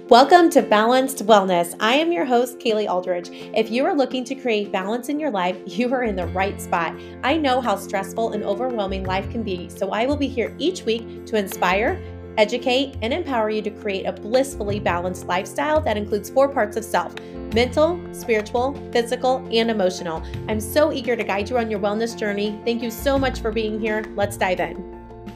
Welcome to Balanced Wellness. I am your host, Kaylee Aldridge. If you are looking to create balance in your life, you are in the right spot. I know how stressful and overwhelming life can be, so I will be here each week to inspire, educate, and empower you to create a blissfully balanced lifestyle that includes 4 parts of self: mental, spiritual, physical, and emotional. I'm so eager to guide you on your wellness journey. Thank you so much for being here. Let's dive in.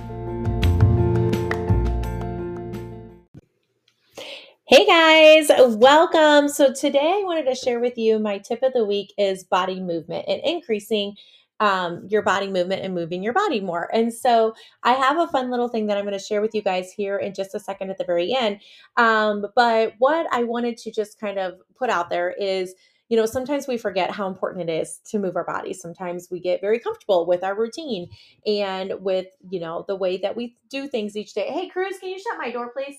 Hey guys, welcome. So today I wanted to share with you my tip of the week is body movement and increasing your body movement and moving your body more. And so I have a fun little thing that I'm going to share with you guys here in just a second at the very end. But what I wanted to just kind of put out there is, sometimes we forget how important it is to move our bodies. Sometimes we get very comfortable with our routine and with, the way that we do things each day. Hey, Cruz, can you shut my door, please?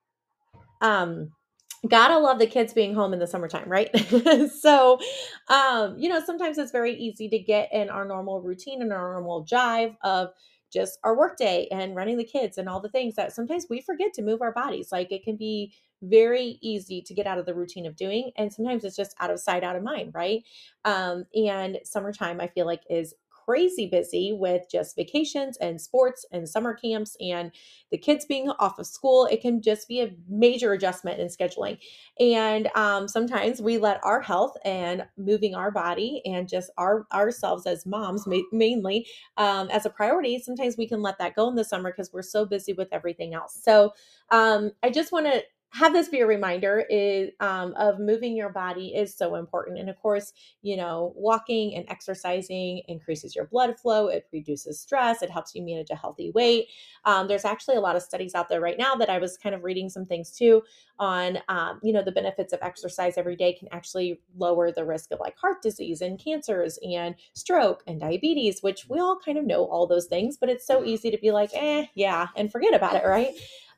um Gotta love the kids being home in the summertime, right? So sometimes it's very easy to get in our normal routine and our normal jive of just our workday and running the kids and all the things that sometimes we forget to move our bodies. Like, it can be very easy to get out of the routine of doing, and sometimes it's just out of sight, out of mind, right? And summertime, I feel like, is crazy busy with just vacations and sports and summer camps and the kids being off of school. It can just be a major adjustment in scheduling. And sometimes we let our health and moving our body and just ourselves as moms, mainly, as a priority. Sometimes we can let that go in the summer because we're so busy with everything else. So I just want to have this be a reminder of moving your body is so important. And of course, walking and exercising increases your blood flow. It reduces stress. It helps you manage a healthy weight. There's actually a lot of studies out there right now that I was kind of reading some things too on, the benefits of exercise every day can actually lower the risk of like heart disease and cancers and stroke and diabetes, which we all kind of know all those things, but it's so easy to be like, yeah, and forget about it, right?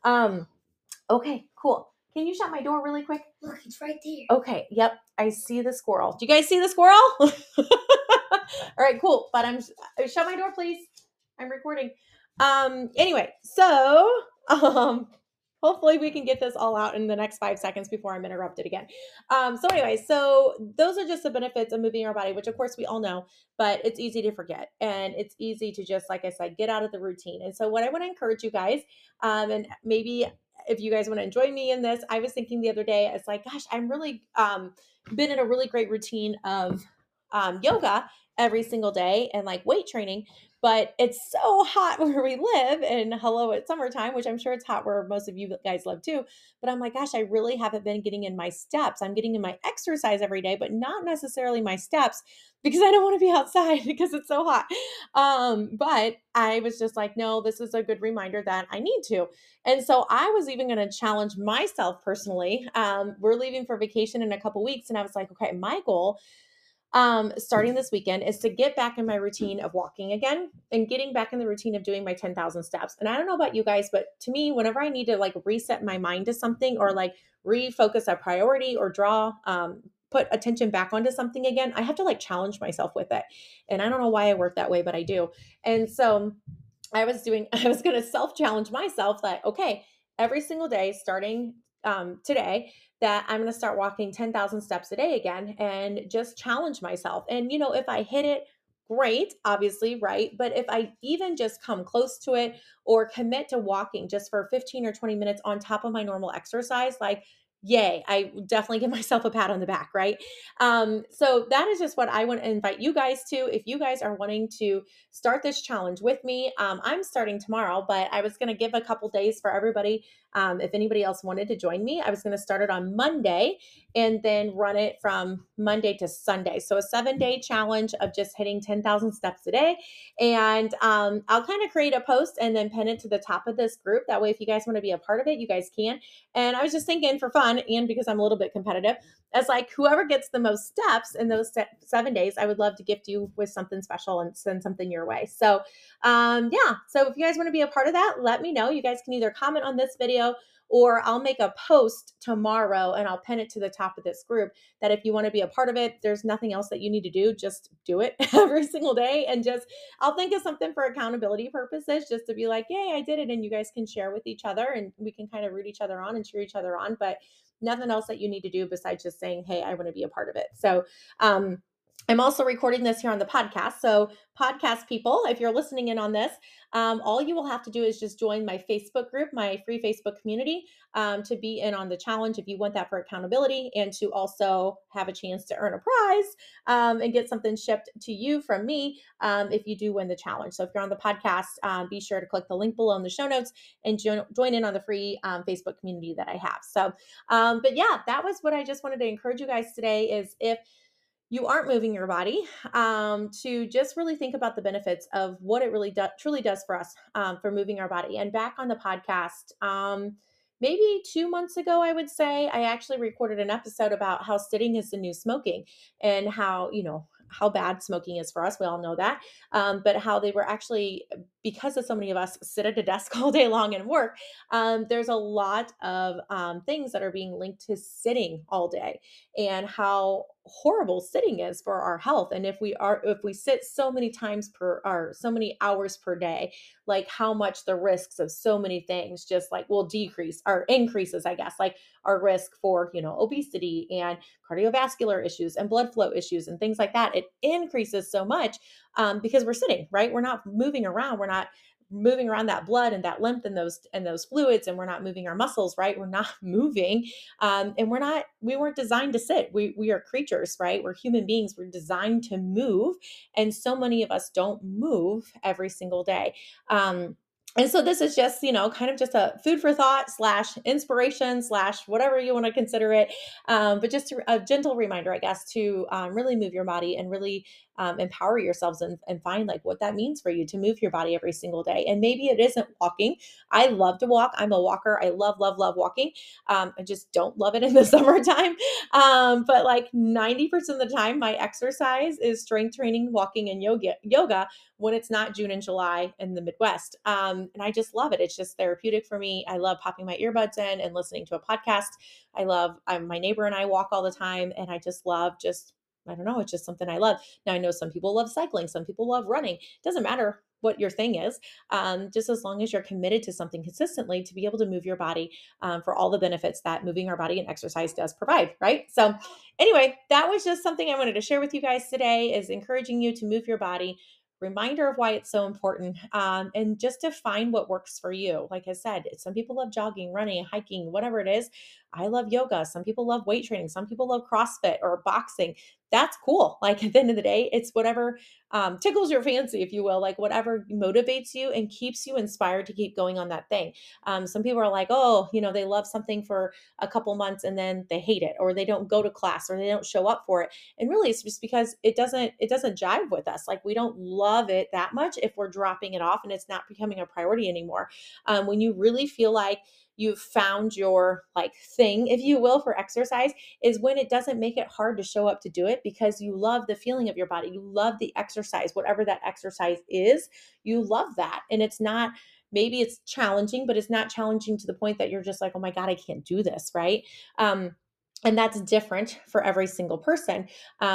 Okay, cool. Can you shut my door really quick? Look, it's right there. Okay, yep, I see the squirrel. Do you guys see the squirrel? All right, cool. But shut my door, please. I'm recording. Anyway, so hopefully we can get this all out in the next 5 seconds before I'm interrupted again. So those are just the benefits of moving our body, which of course we all know, but it's easy to forget. And it's easy to just, like I said, get out of the routine. And so what I want to encourage you guys, and maybe if you guys want to join me in this, I was thinking the other day, it's like, gosh, I'm really been in a really great routine of yoga every single day and like weight training, but it's so hot where we live, and hello, it's summertime, which I'm sure it's hot where most of you guys live too. But I'm like, gosh, I really haven't been getting in my steps. I'm getting in my exercise every day, but not necessarily my steps because I don't want to be outside because it's so hot. But I was just like, no, this is a good reminder that I need to. And so I was even going to challenge myself personally. We're leaving for vacation in a couple weeks, and I was like, okay, my goal starting this weekend is to get back in my routine of walking again and getting back in the routine of doing my 10,000 steps. And I don't know about you guys, but to me, whenever I need to like reset my mind to something or like refocus a priority or put attention back onto something again, I have to like challenge myself with it. And I don't know why I work that way, but I do. And so I was going to self challenge myself that, okay, every single day starting today, that I'm going to start walking 10,000 steps a day again and just challenge myself. And, if I hit it, great, obviously, right? But if I even just come close to it or commit to walking just for 15 or 20 minutes on top of my normal exercise, like, yay, I definitely give myself a pat on the back, right? So that is just what I want to invite you guys to. If you guys are wanting to start this challenge with me, I'm starting tomorrow, but I was going to give a couple days for everybody. If anybody else wanted to join me, I was going to start it on Monday and then run it from Monday to Sunday. So a 7-day challenge of just hitting 10,000 steps a day. And I'll kind of create a post and then pin it to the top of this group. That way, if you guys want to be a part of it, you guys can. And I was just thinking for fun, and because I'm a little bit competitive, as like whoever gets the most steps in those 7 days, I would love to gift you with something special and send something your way. So so if you guys want to be a part of that, let me know. You guys can either comment on this video or I'll make a post tomorrow and I'll pin it to the top of this group that if you want to be a part of it, there's nothing else that you need to do. Just do it every single day. And just, I'll think of something for accountability purposes, just to be like, yay, I did it. And you guys can share with each other and we can kind of root each other on and cheer each other on. But nothing else that you need to do besides just saying, hey, I want to be a part of it. So, I'm also recording this here on the podcast. So, podcast people, if you're listening in on this, all you will have to do is just join my Facebook group, my free Facebook community, to be in on the challenge if you want that for accountability and to also have a chance to earn a prize and get something shipped to you from me if you do win the challenge. So, if you're on the podcast, be sure to click the link below in the show notes and join in on the free Facebook community that I have. So, but yeah, that was what I just wanted to encourage you guys today is if you aren't moving your body, to just really think about the benefits of what it really truly does for us for moving our body. And back on the podcast, maybe 2 months ago, I would say, I actually recorded an episode about how sitting is the new smoking and how, how bad smoking is for us. We all know that. But how they were actually, because of so many of us sit at a desk all day long and work, there's a lot of things that are being linked to sitting all day and how horrible sitting is for our health. And if we sit so many times or so many hours per day, like how much the risks of so many things just like will decrease or increases, I guess, like our risk for, obesity and cardiovascular issues and blood flow issues and things like that. It increases so much because we're sitting, right? We're not moving around. We're not moving around that blood and that lymph and those fluids, and we're not moving our muscles, right? We're not moving, and we weren't designed to sit. We are creatures, right? We're human beings. We're designed to move, and so many of us don't move every single day. And so this is just, kind of just a food for thought / inspiration / whatever you want to consider it. But just a gentle reminder, I guess, to really move your body and really empower yourselves and find like what that means for you to move your body every single day. And maybe it isn't walking. I love to walk. I'm a walker. I love, love, love walking. I just don't love it in the summertime. But like 90% of the time, my exercise is strength training, walking, and yoga when it's not June and July in the Midwest. And I just love it. It's just therapeutic for me. I love popping my earbuds in and listening to a podcast. My neighbor and I walk all the time, and I just love I don't know, it's just something I love. Now, I know some people love cycling, some people love running. It doesn't matter what your thing is, just as long as you're committed to something consistently to be able to move your body for all the benefits that moving our body and exercise does provide, right? So anyway, that was just something I wanted to share with you guys today, is encouraging you to move your body. Reminder of why it's so important, and just to find what works for you. Like I said, some people love jogging, running, hiking, whatever it is. I love yoga. Some people love weight training. Some people love CrossFit or boxing. That's cool. Like at the end of the day, it's whatever tickles your fancy, if you will, like whatever motivates you and keeps you inspired to keep going on that thing. Some people are like, oh, they love something for a couple months and then they hate it, or they don't go to class, or they don't show up for it. And really it's just because it doesn't jive with us. Like we don't love it that much if we're dropping it off and it's not becoming a priority anymore. When you really feel like you've found your like thing, if you will, for exercise, is when it doesn't make it hard to show up to do it because you love the feeling of your body. You love the exercise, whatever that exercise is, you love that. And it's not, maybe it's challenging, but it's not challenging to the point that you're just like, oh my God, I can't do this. Right. And that's different for every single person.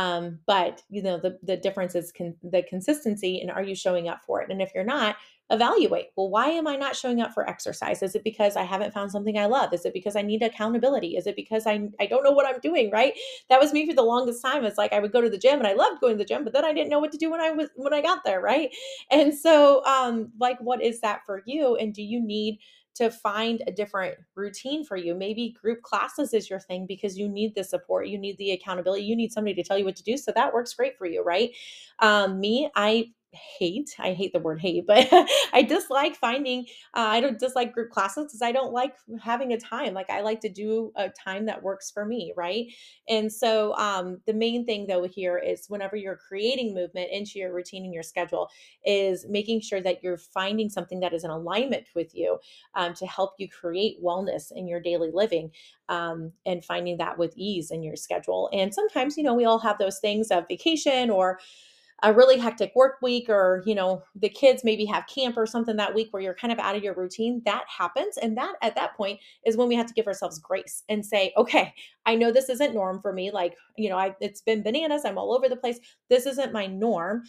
But the difference is the consistency, and are you showing up for it? And if you're not, evaluate. Well, why am I not showing up for exercise? Is it because I haven't found something I love? Is it because I need accountability? Is it because I don't know what I'm doing? Right. That was me for the longest time. It's like I would go to the gym and I loved going to the gym, but then I didn't know what to do when I got there. Right. And so, like, what is that for you? And do you need to find a different routine for you? Maybe group classes is your thing because you need the support, you need the accountability, you need somebody to tell you what to do. So that works great for you, right? I hate the word hate, but I dislike finding, I don't dislike group classes because I don't like having a time. Like I like to do a time that works for me. Right. And so the main thing though here is whenever you're creating movement into your routine and your schedule is making sure that you're finding something that is in alignment with you to help you create wellness in your daily living, and finding that with ease in your schedule. And sometimes, we all have those things of vacation or a really hectic work week, or, the kids maybe have camp or something that week where you're kind of out of your routine, that happens. And that at that point is when we have to give ourselves grace and say, okay, I know this isn't norm for me. Like, it's been bananas. I'm all over the place. This isn't my norm.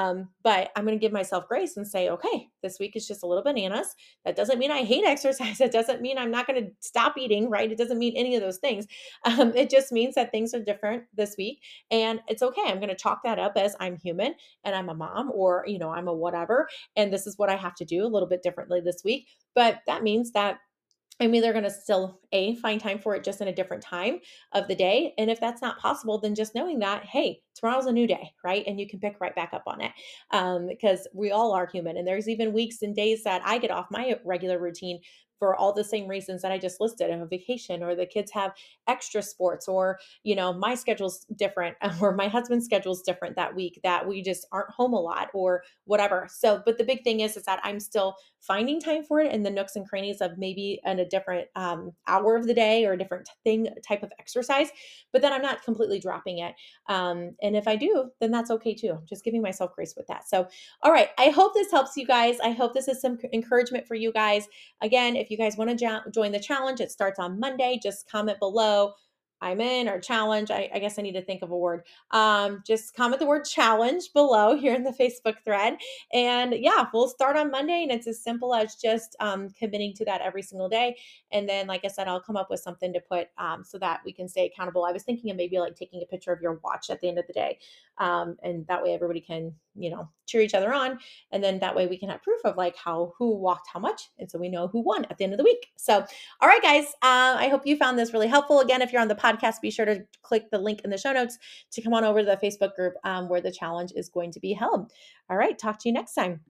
But I'm going to give myself grace and say, okay, this week is just a little bananas. That doesn't mean I hate exercise. It doesn't mean I'm not going to stop eating, right? It doesn't mean any of those things. It just means that things are different this week, and it's okay. I'm going to chalk that up as I'm human and I'm a mom, or, I'm a whatever. And this is what I have to do a little bit differently this week. But that means that I'm either going to still find time for it just in a different time of the day. And if that's not possible, then just knowing that, hey, tomorrow's a new day, right? And you can pick right back up on it, because we all are human. And there's even weeks and days that I get off my regular routine for all the same reasons that I just listed: a vacation, or the kids have extra sports, or, my schedule's different, or my husband's schedule's different that week, that we just aren't home a lot, or whatever. So, but the big thing is that I'm still finding time for it in the nooks and crannies of maybe in a different hour of the day, or a different type of exercise, but then I'm not completely dropping it. And if I do, then that's okay too. Just giving myself grace with that. So, all right. I hope this helps you guys. I hope this is some encouragement for you guys. Again, if you guys want to join the challenge, it starts on Monday. Just comment below, I'm in, or challenge. I guess I need to think of a word. Just comment the word challenge below here in the Facebook thread. And yeah, we'll start on Monday, and it's as simple as just committing to that every single day. And then, like I said, I'll come up with something to put so that we can stay accountable. I was thinking of maybe like taking a picture of your watch at the end of the day. And that way everybody can, cheer each other on. And then that way we can have proof of like who walked how much. And so we know who won at the end of the week. So, all right, guys, I hope you found this really helpful. Again, if you're on the podcast, be sure to click the link in the show notes to come on over to the Facebook group where the challenge is going to be held. All right. Talk to you next time.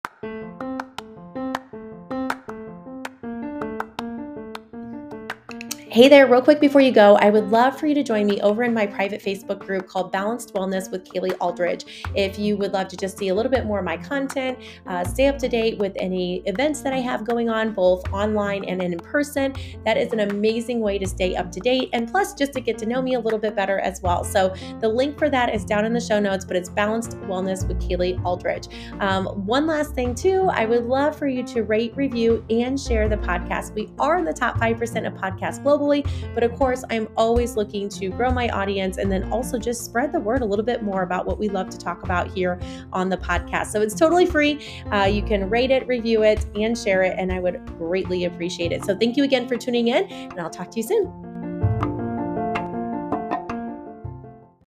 Hey there, real quick before you go, I would love for you to join me over in my private Facebook group called Balanced Wellness with Kaylee Aldridge. If you would love to just see a little bit more of my content, stay up to date with any events that I have going on, both online and in person, that is an amazing way to stay up to date, and plus just to get to know me a little bit better as well. So the link for that is down in the show notes, but it's Balanced Wellness with Kaylee Aldridge. One last thing too, I would love for you to rate, review, and share the podcast. We are in the top 5% of podcasts globally. But of course, I'm always looking to grow my audience, and then also just spread the word a little bit more about what we love to talk about here on the podcast. So it's totally free. You can rate it, review it, and share it, and I would greatly appreciate it. So thank you again for tuning in, and I'll talk to you soon.